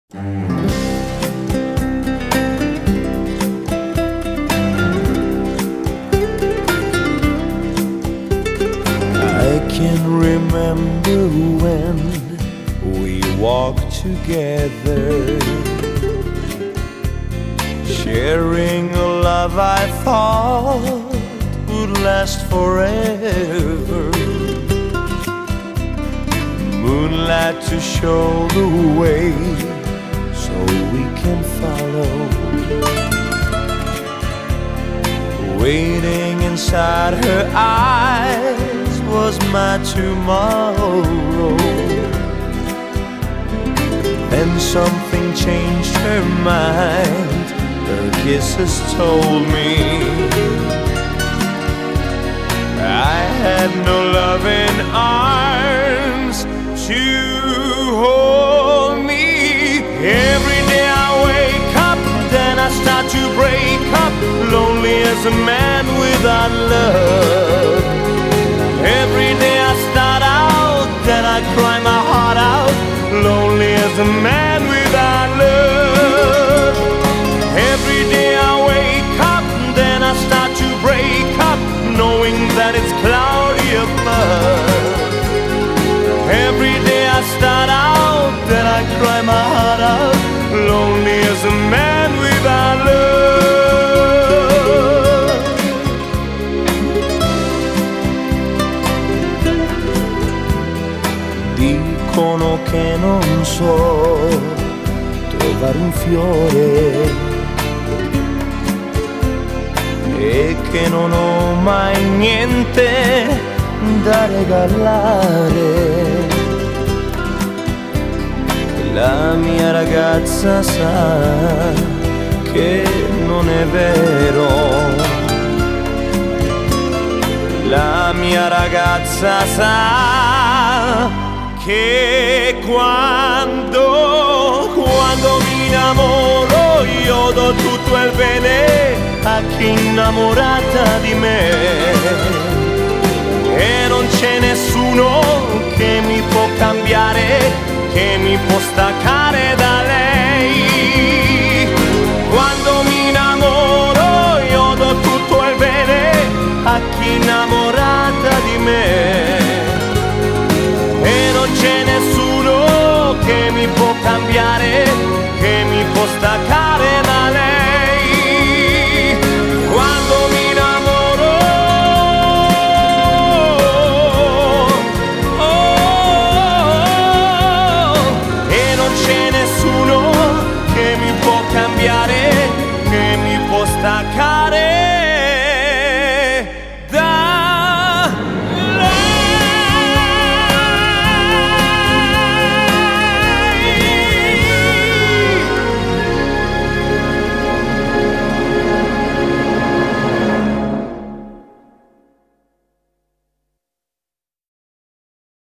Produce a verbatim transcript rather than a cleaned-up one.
I can remember when we walked together, sharing a love I thought would last forever. Moonlight to show the way so we can follow. Waiting inside her eyes was my tomorrow. Then something changed her mind. Her kisses told me I had no loving arms to hold me. Every day I wake up, then I start to break up, lonely as a man without love. Every day I start out, then I cry my heart out, lonely as a man without love. Every day I wake up, then I start to break up, knowing that it's cloudy above. Every day I start out, then I cry my heart out, lonely as a man without love. Dicono che non so trovare un fiore e che non ho mai niente da regalare. La mia ragazza sa che non è vero. La mia ragazza sa che quando, quando mi innamoro io do tutto il bene a chi è innamorata di me. E non c'è nessuno che mi può cambiare, che mi può staccare